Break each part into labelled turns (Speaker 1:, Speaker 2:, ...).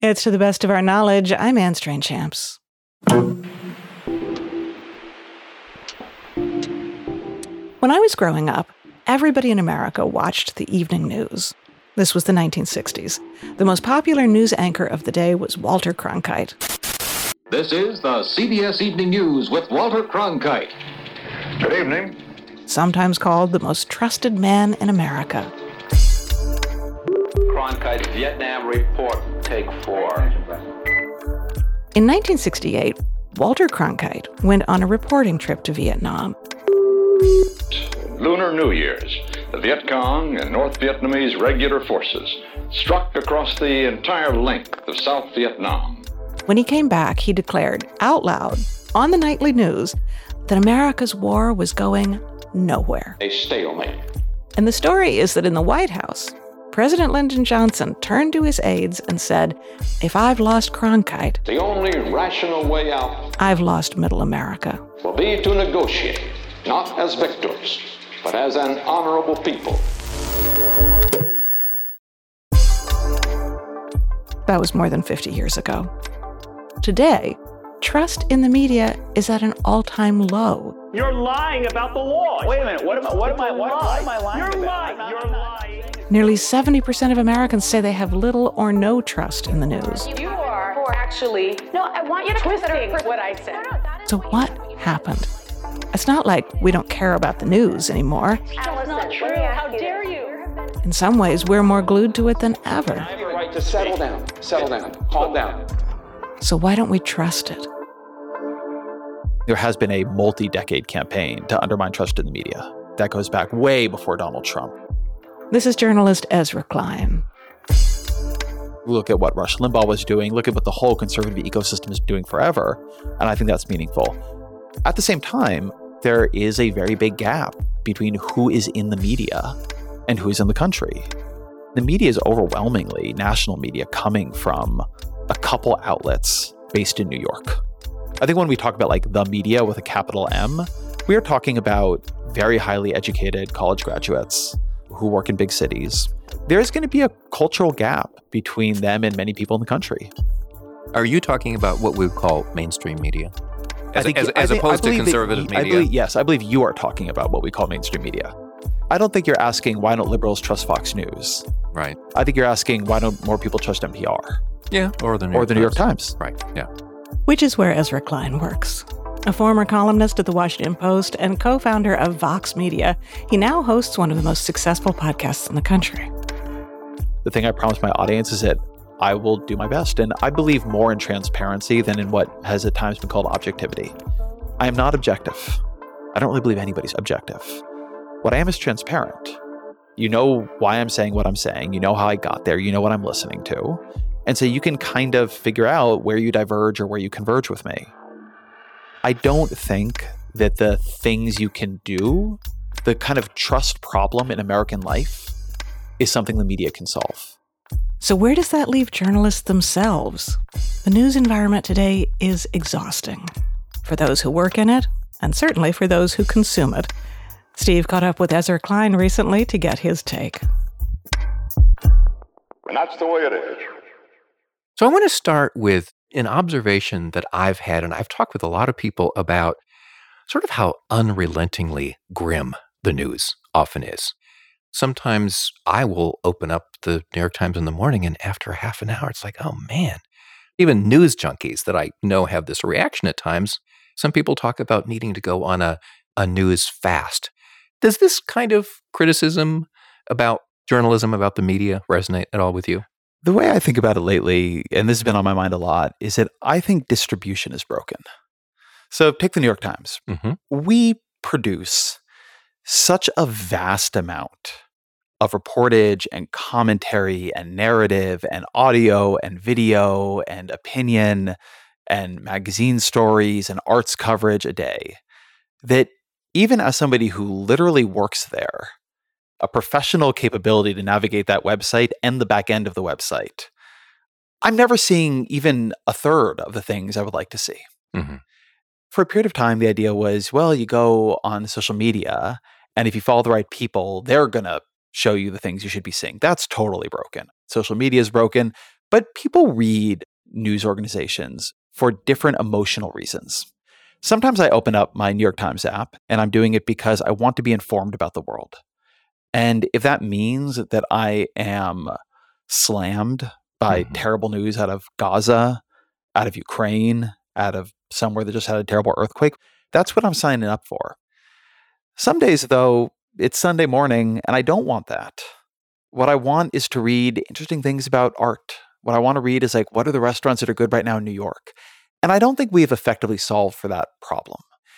Speaker 1: It's To the Best of Our Knowledge. I'm Anne Strange-Champs. When I was growing up, everybody in America watched the evening news. This was the 1960s. The most popular news anchor of the day was Walter Cronkite.
Speaker 2: This is the CBS Evening News with Walter Cronkite.
Speaker 3: Good evening.
Speaker 1: Sometimes called the most trusted man in America.
Speaker 4: Cronkite Vietnam Report, take 4.
Speaker 1: In 1968, Walter Cronkite went on a reporting trip to Vietnam.
Speaker 3: Lunar New Year's, the Viet Cong and North Vietnamese regular forces struck across the entire length of South Vietnam.
Speaker 1: When he came back, he declared out loud on the nightly news that America's war was going nowhere.
Speaker 4: A stalemate.
Speaker 1: And the story is that in the White House, President Lyndon Johnson turned to his aides and said, if I've lost Cronkite,
Speaker 4: The only rational way out
Speaker 1: I've lost Middle America.
Speaker 4: will be to negotiate, not as victors, but as an honorable people.
Speaker 1: That was more than 50 years ago. Today, trust in the media is at an all-time low.
Speaker 5: You're lying about the law.
Speaker 6: Wait a minute. What am I lying
Speaker 5: You're
Speaker 6: about?
Speaker 5: lying. You're lying.
Speaker 1: Nearly 70% of Americans say they have little or no trust in the news.
Speaker 7: You are actually. No, I want you to consider what I said.
Speaker 1: So what happened? It's not like we don't care about the news anymore.
Speaker 7: That's not true. How dare you?
Speaker 1: In some ways, we're more glued to it than ever.
Speaker 4: I have a right to settle down, calm down.
Speaker 1: So why don't we trust it?
Speaker 8: There has been a multi-decade campaign to undermine trust in the media. That goes back way before Donald Trump.
Speaker 1: This is journalist Ezra Klein.
Speaker 8: Look at what Rush Limbaugh was doing. Look at what the whole conservative ecosystem is doing forever. And I think that's meaningful. At the same time, there is a very big gap between who is in the media and who is in the country. The media is overwhelmingly national media coming from a couple outlets based in New York. I think when we talk about like the media with a capital M, we are talking about very highly educated college graduates who work in big cities. There's going to be a cultural gap between them and many people in the country.
Speaker 9: Are you talking about what we would call mainstream media? As opposed to conservative media?
Speaker 8: Yes, I believe you are talking about what we call mainstream media. I don't think you're asking why don't liberals trust Fox News.
Speaker 9: Right.
Speaker 8: I think you're asking why don't more people trust NPR?
Speaker 9: Yeah, or the New York Times. Right, yeah.
Speaker 1: Which is where Ezra Klein works. A former columnist at The Washington Post and co-founder of Vox Media, he now hosts one of the most successful podcasts in the country.
Speaker 8: The thing I promise my audience is that I will do my best, and I believe more in transparency than in what has at times been called objectivity. I am not objective. I don't really believe anybody's objective. What I am is transparent. You know why I'm saying what I'm saying. You know how I got there. You know what I'm listening to. And so you can kind of figure out where you diverge or where you converge with me. I don't think that the things you can do, the kind of trust problem in American life, is something the media can solve.
Speaker 1: So where does that leave journalists themselves? The news environment today is exhausting for those who work in it, and certainly for those who consume it. Steve caught up with Ezra Klein recently to get his take.
Speaker 3: And that's the way it is.
Speaker 9: So I want to start with an observation that I've had, and I've talked with a lot of people about sort of how unrelentingly grim the news often is. Sometimes I will open up the New York Times in the morning, and after half an hour, it's like, oh man. Even news junkies that I know have this reaction at times, some people talk about needing to go on a news fast. Does this kind of criticism about journalism, about the media, resonate at all with you?
Speaker 8: The way I think about it lately, and this has been on my mind a lot, is that I think distribution is broken. So take the New York Times.
Speaker 9: Mm-hmm.
Speaker 8: We produce such a vast amount of reportage and commentary and narrative and audio and video and opinion and magazine stories and arts coverage a day that even as somebody who literally works there, a professional capability to navigate that website and the back end of the website, I'm never seeing even a third of the things I would like to see.
Speaker 9: Mm-hmm.
Speaker 8: For a period of time, the idea was, well, you go on social media, and if you follow the right people, they're going to show you the things you should be seeing. That's totally broken. Social media is broken. But people read news organizations for different emotional reasons. Sometimes I open up my New York Times app, and I'm doing it because I want to be informed about the world. And if that means that I am slammed by terrible news out of Gaza, out of Ukraine, out of somewhere that just had a terrible earthquake, that's what I'm signing up for. Some days, though, it's Sunday morning, and I don't want that. What I want is to read interesting things about art. What I want to read is like, what are the restaurants that are good right now in New York? And I don't think we have effectively solved for that problem.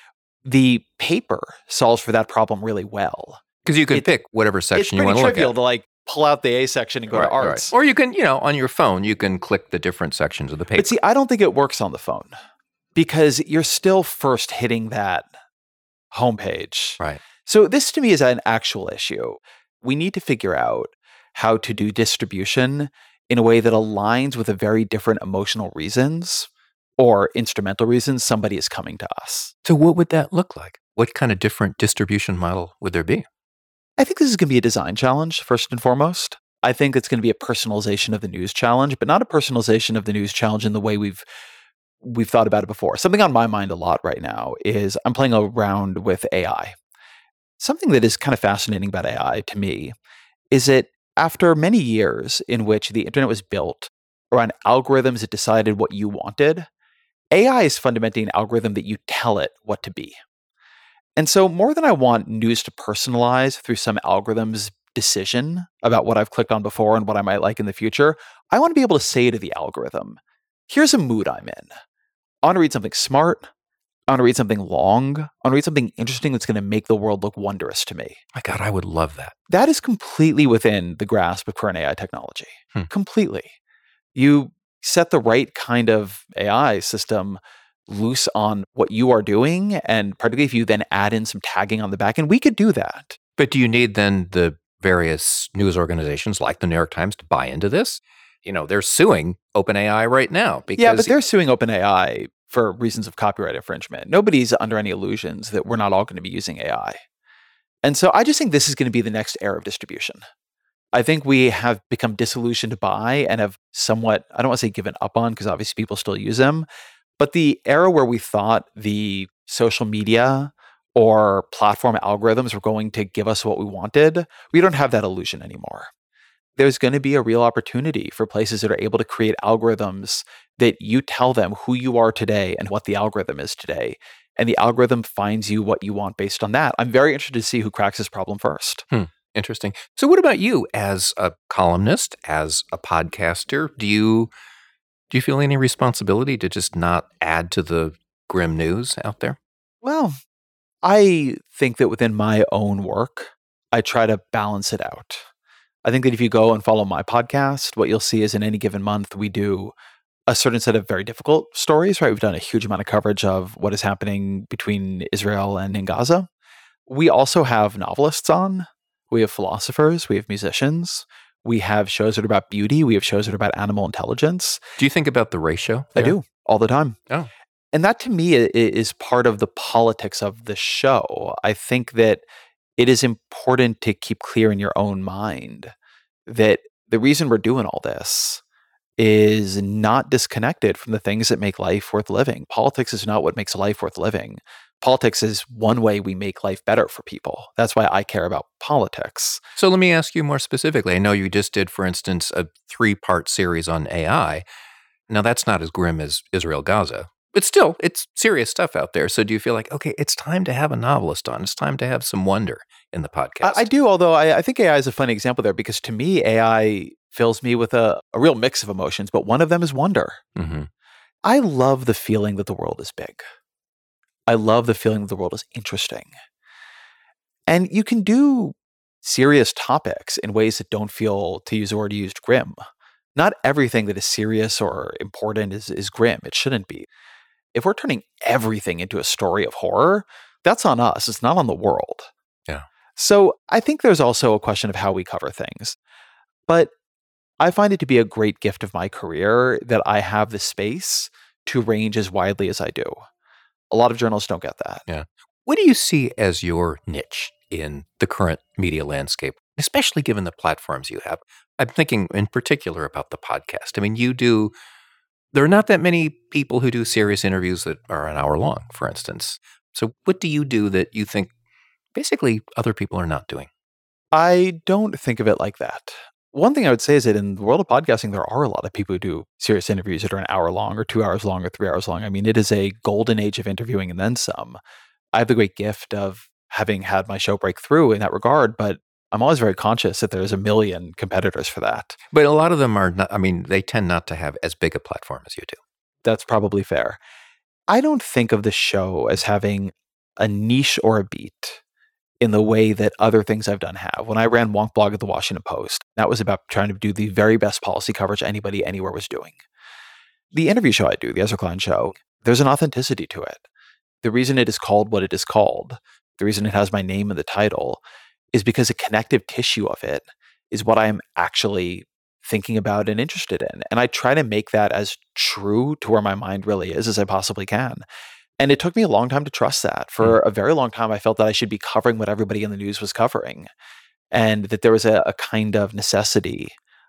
Speaker 8: The paper solves for that problem really well.
Speaker 9: Because you can pick whatever section you want to look at.
Speaker 8: It's pretty trivial to like pull out the A section and go to arts.
Speaker 9: Right. Or you can, on your phone, you can click the different sections of the paper.
Speaker 8: But see, I don't think it works on the phone because you're still first hitting that homepage.
Speaker 9: Right.
Speaker 8: So this to me is an actual issue. We need to figure out how to do distribution in a way that aligns with the very different emotional reasons or instrumental reasons somebody is coming to us.
Speaker 9: So what would that look like? What kind of different distribution model would there be?
Speaker 8: I think this is going to be a design challenge, first and foremost. I think it's going to be a personalization of the news challenge, but not a personalization of the news challenge in the way we've thought about it before. Something on my mind a lot right now is I'm playing around with AI. Something that is kind of fascinating about AI to me is that after many years in which the internet was built around algorithms that decided what you wanted, AI is fundamentally an algorithm that you tell it what to be. And so more than I want news to personalize through some algorithm's decision about what I've clicked on before and what I might like in the future, I want to be able to say to the algorithm, here's a mood I'm in. I want to read something smart. I want to read something long. I want to read something interesting that's going to make the world look wondrous to me.
Speaker 9: My God, I would love that.
Speaker 8: That is completely within the grasp of current AI technology. Completely. You set the right kind of AI system loose on what you are doing, and particularly if you then add in some tagging on the back end, we could do that.
Speaker 9: But do you need then the various news organizations like the New York Times to buy into this? They're suing OpenAI right now.
Speaker 8: Yeah, but they're suing OpenAI for reasons of copyright infringement. Nobody's under any illusions that we're not all going to be using AI. And so I just think this is going to be the next era of distribution. I think we have become disillusioned by and have somewhat, I don't want to say given up on, because obviously people still use them, but the era where we thought the social media or platform algorithms were going to give us what we wanted, we don't have that illusion anymore. There's going to be a real opportunity for places that are able to create algorithms that you tell them who you are today and what the algorithm is today. And the algorithm finds you what you want based on that. I'm very interested to see who cracks this problem first.
Speaker 9: Interesting. So what about you as a columnist, as a podcaster? Do you feel any responsibility to just not add to the grim news out there?
Speaker 8: Well, I think that within my own work, I try to balance it out. I think that if you go and follow my podcast, what you'll see is in any given month, we do a certain set of very difficult stories, right? We've done a huge amount of coverage of what is happening between Israel and in Gaza. We also have novelists on. We have philosophers. We have musicians. We have shows that are about beauty. We have shows that are about animal intelligence.
Speaker 9: Do you think about the ratio?
Speaker 8: I do, all the time.
Speaker 9: Oh.
Speaker 8: And that to me is part of the politics of the show. I think that it is important to keep clear in your own mind that the reason we're doing all this is not disconnected from the things that make life worth living. Politics is not what makes life worth living. Politics is one way we make life better for people. That's why I care about politics.
Speaker 9: So let me ask you more specifically. I know you just did, for instance, a 3-part series on AI. Now, that's not as grim as Israel-Gaza. But still, it's serious stuff out there. So do you feel like, okay, it's time to have a novelist on. It's time to have some wonder in the podcast?
Speaker 8: I do, although I think AI is a funny example there because to me, AI fills me with a real mix of emotions, but one of them is wonder.
Speaker 9: Mm-hmm.
Speaker 8: I love the feeling that the world is big. I love the feeling that the world is interesting. And you can do serious topics in ways that don't feel, to use the word used, grim. Not everything that is serious or important is grim. It shouldn't be. If we're turning everything into a story of horror, that's on us. It's not on the world.
Speaker 9: Yeah.
Speaker 8: So I think there's also a question of how we cover things. But I find it to be a great gift of my career that I have the space to range as widely as I do. A lot of journalists don't get that.
Speaker 9: Yeah. What do you see as your niche in the current media landscape, especially given the platforms you have? I'm thinking in particular about the podcast. I mean, there are not that many people who do serious interviews that are an hour long, for instance. So what do you do that you think basically other people are not doing?
Speaker 8: I don't think of it like that. One thing I would say is that in the world of podcasting, there are a lot of people who do serious interviews that are an hour long or 2 hours long or 3 hours long. I mean, it is a golden age of interviewing and then some. I have the great gift of having had my show break through in that regard, but I'm always very conscious that there's a million competitors for that.
Speaker 9: But a lot of them are not, they tend not to have as big a platform as you do.
Speaker 8: That's probably fair. I don't think of the show as having a niche or a beat in the way that other things I've done have. When I ran Wonk Blog at the Washington Post, that was about trying to do the very best policy coverage anybody anywhere was doing. The interview show I do, the Ezra Klein Show, there's an authenticity to it. The reason it is called what it is called, the reason it has my name in the title, is because the connective tissue of it is what I am actually thinking about and interested in. And I try to make that as true to where my mind really is as I possibly can. And it took me a long time to trust that. For a very long time, I felt that I should be covering what everybody in the news was covering, and that there was a kind of necessity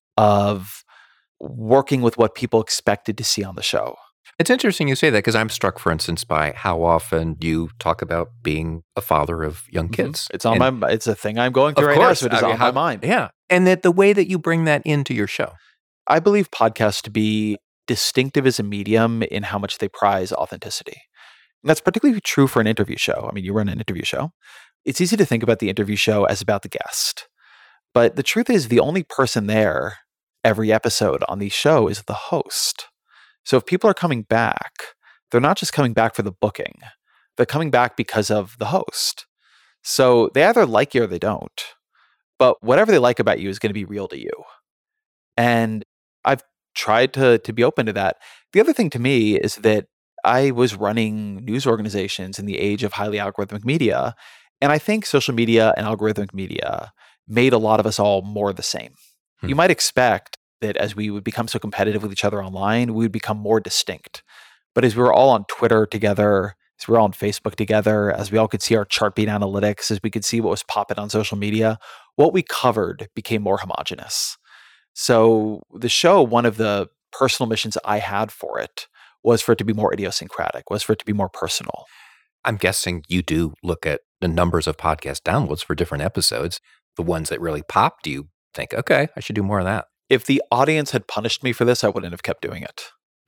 Speaker 8: of working with what people expected to see on the show.
Speaker 9: It's interesting you say that, because I'm struck, for instance, by how often you talk about being a father of young kids.
Speaker 8: It's on it's a thing I'm going through right now, so it is on my mind.
Speaker 9: Yeah. And that the way that you bring that into your show.
Speaker 8: I believe podcasts to be distinctive as a medium in how much they prize authenticity. And that's particularly true for an interview show. I mean, you run an interview show. It's easy to think about the interview show as about the guest. But the truth is, the only person there every episode on the show is the host. So if people are coming back, they're not just coming back for the booking. They're coming back because of the host. So they either like you or they don't. But whatever they like about you is going to be real to you. And I've tried to be open to that. The other thing to me is that I was running news organizations in the age of highly algorithmic media. And I think social media and algorithmic media made a lot of us all more the same. You might expect that as we would become so competitive with each other online, we would become more distinct. But as we were all on Twitter together, as we were all on Facebook together, as we all could see our Chartbeat analytics, as we could see what was popping on social media, what we covered became more homogenous. So the show, one of the personal missions I had for it was for it to be more idiosyncratic, was for it to be more personal.
Speaker 9: I'm guessing you do look at the numbers of podcast downloads for different episodes. The ones that really pop, do you think, okay, I should do more of that?
Speaker 8: If the audience had punished me for this, I wouldn't have kept doing it.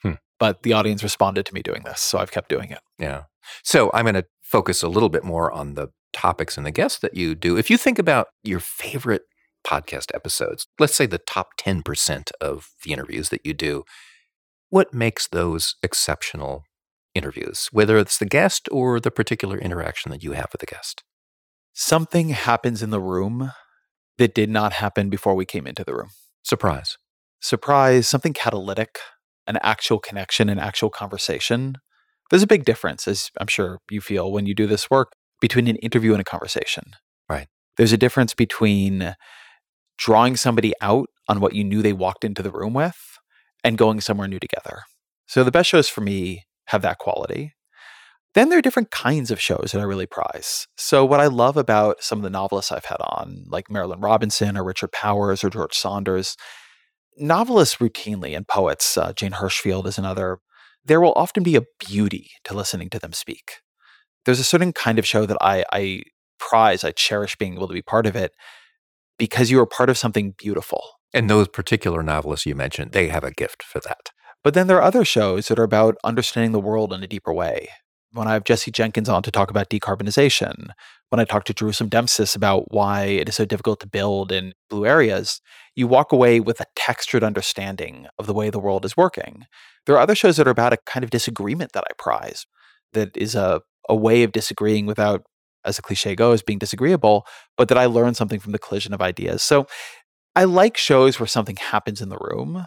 Speaker 8: But the audience responded to me doing this, so I've kept doing it.
Speaker 9: Yeah. So I'm going to focus a little bit more on the topics and the guests that you do. If you think about your favorite podcast episodes, let's say the top 10% of the interviews that you do, what makes those exceptional interviews, whether it's the guest or the particular interaction that you have with the guest?
Speaker 8: Something happens in the room that did not happen before we came into the room.
Speaker 9: Surprise,
Speaker 8: something catalytic, an actual connection, an actual conversation. There's a big difference, as I'm sure you feel when you do this work, between an interview and a conversation.
Speaker 9: Right.
Speaker 8: There's a difference between drawing somebody out on what you knew they walked into the room with and going somewhere new together. So the best shows for me have that quality. Then there are different kinds of shows that I really prize. So what I love about some of the novelists I've had on, like Marilyn Robinson or Richard Powers or George Saunders, novelists routinely and poets, Jane Hirschfield is another, there will often be a beauty to listening to them speak. There's a certain kind of show that I prize, I cherish being able to be part of it because you are part of something beautiful.
Speaker 9: And those particular novelists you mentioned, they have a gift for that.
Speaker 8: But then there are other shows that are about understanding the world in a deeper way. When I have Jesse Jenkins on to talk about decarbonization, when I talk to Jerusalem Dempsis about why it is so difficult to build in blue areas, you walk away with a textured understanding of the way the world is working. There are other shows that are about a kind of disagreement that I prize, that is a way of disagreeing without, as the cliche goes, being disagreeable, but that I learn something from the collision of ideas. So I like shows where something happens in the room,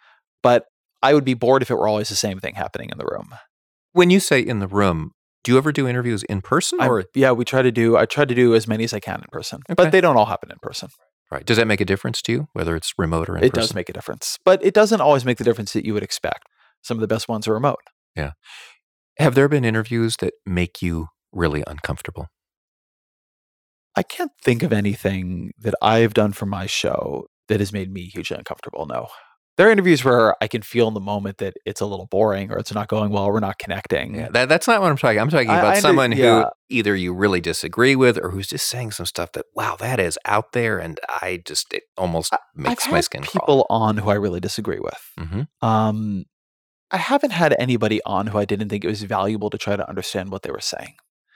Speaker 8: but I would be bored if it were always the same thing happening in the room.
Speaker 9: When you say in the room, do you ever do interviews in person? Or
Speaker 8: I try to do as many as I can in person, but they don't all happen in person.
Speaker 9: Right. Does that make a difference to you, whether it's remote or in person?
Speaker 8: It does make a difference, but it doesn't always make the difference that you would expect. Some of the best ones are remote.
Speaker 9: Yeah. Have there been interviews that make you really uncomfortable?
Speaker 8: I can't think of anything that I've done for my show that has made me hugely uncomfortable, no. There are interviews where I can feel in the moment that it's a little boring or it's not going well, we're not connecting.
Speaker 9: Yeah, that's not what I'm talking. I'm talking about someone who either you really disagree with or who's just saying some stuff that, wow, that is out there, and it almost makes my skin crawl.
Speaker 8: People on who I really disagree with.
Speaker 9: Mm-hmm.
Speaker 8: I haven't had anybody on who I didn't think it was valuable to try to understand what they were saying.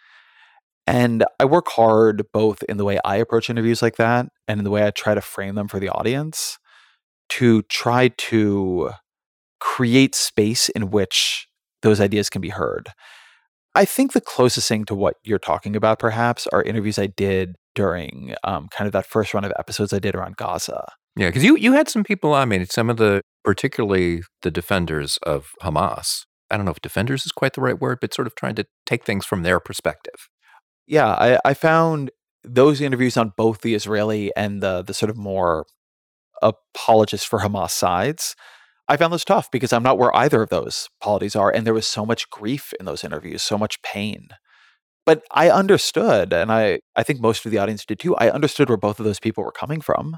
Speaker 8: And I work hard both in the way I approach interviews like that and in the way I try to frame them for the audience to try to create space in which those ideas can be heard. I think the closest thing to what you're talking about, perhaps, are interviews I did during kind of that first run of episodes I did around Gaza.
Speaker 9: Yeah, because you had some people, some of particularly the defenders of Hamas. I don't know if defenders is quite the right word, but sort of trying to take things from their perspective.
Speaker 8: Yeah, I found those interviews on both the Israeli and the sort of more apologists for Hamas sides. I found those tough because I'm not where either of those polities are. And there was so much grief in those interviews, so much pain. But I understood, and I think most of the audience did too, I understood where both of those people were coming from.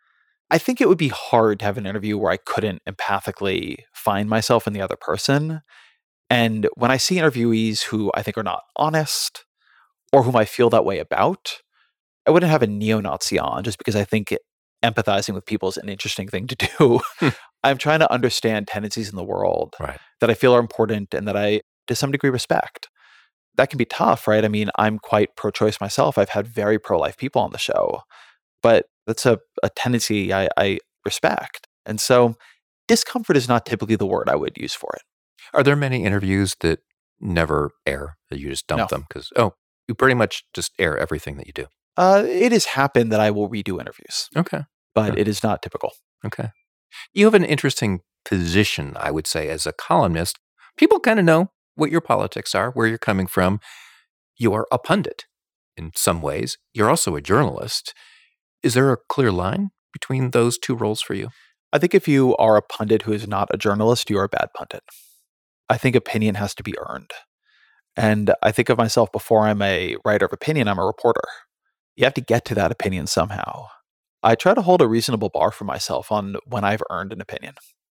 Speaker 8: I think it would be hard to have an interview where I couldn't empathically find myself in the other person. And when I see interviewees who I think are not honest or whom I feel that way about, I wouldn't have a neo-Nazi on just because I think empathizing with people is an interesting thing to do. I'm trying to understand tendencies in the world that I feel are important and that I, to some degree, respect. That can be tough, right? I mean, I'm quite pro-choice myself. I've had very pro-life people on the show, but that's a tendency I respect. And so discomfort is not typically the word I would use for it.
Speaker 9: Are there many interviews that never air, that you just dump them? Because, you pretty much just air everything that you do.
Speaker 8: It has happened that I will redo interviews.
Speaker 9: Okay.
Speaker 8: But it is not typical.
Speaker 9: Okay. You have an interesting position, I would say, as a columnist. People kind of know what your politics are, where you're coming from. You are a pundit in some ways. You're also a journalist. Is there a clear line between those two roles for you?
Speaker 8: I think if you are a pundit who is not a journalist, you are a bad pundit. I think opinion has to be earned. And I think of myself before I'm a writer of opinion, I'm a reporter. You have to get to that opinion somehow. I try to hold a reasonable bar for myself on when I've earned an opinion.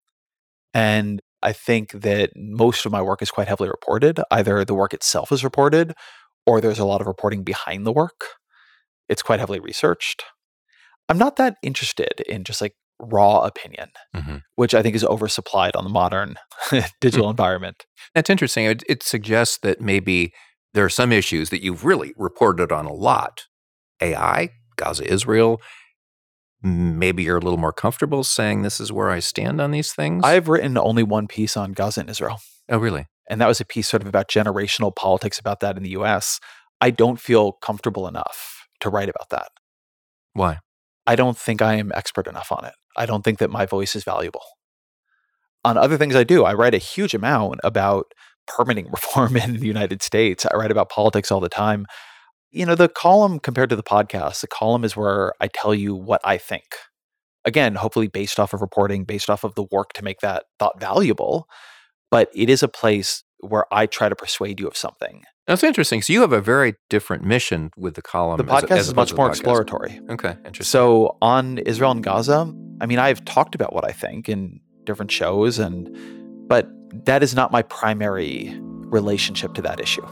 Speaker 8: And I think that most of my work is quite heavily reported. Either the work itself is reported, or there's a lot of reporting behind the work. It's quite heavily researched. I'm not that interested in just like raw opinion, which I think is oversupplied on the modern digital environment.
Speaker 9: That's interesting. It suggests that maybe there are some issues that you've really reported on a lot. AI, Gaza, Israel. Maybe you're a little more comfortable saying this is where I stand on these things?
Speaker 8: I've written only one piece on Gaza and Israel.
Speaker 9: Oh, really?
Speaker 8: And that was a piece sort of about generational politics about that in the US. I don't feel comfortable enough to write about that.
Speaker 9: Why?
Speaker 8: I don't think I am expert enough on it. I don't think that my voice is valuable. On other things I do, I write a huge amount about permitting reform in the United States. I write about politics all the time. You know, the column compared to the podcast, the column is where I tell you what I think. Again, hopefully based off of reporting, based off of the work to make that thought valuable. But it is a place where I try to persuade you of something.
Speaker 9: That's interesting. So you have a very different mission with the column.
Speaker 8: The podcast is much more exploratory.
Speaker 9: Okay, interesting.
Speaker 8: So on Israel and Gaza, I mean, I've talked about what I think in different shows, but that is not my primary relationship to that issue.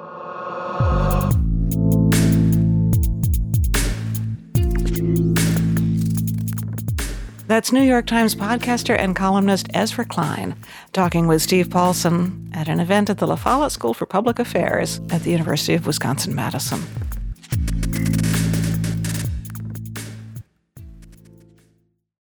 Speaker 1: That's New York Times podcaster and columnist Ezra Klein talking with Steve Paulson at an event at the La Follette School for Public Affairs at the University of Wisconsin-Madison.